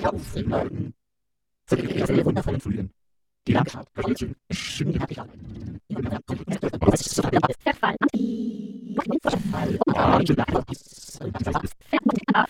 aufnehmen. Für die sehr wundervollen Frühen. Die Landschaft, Kreuzchen, schön hab ich an. Verfall.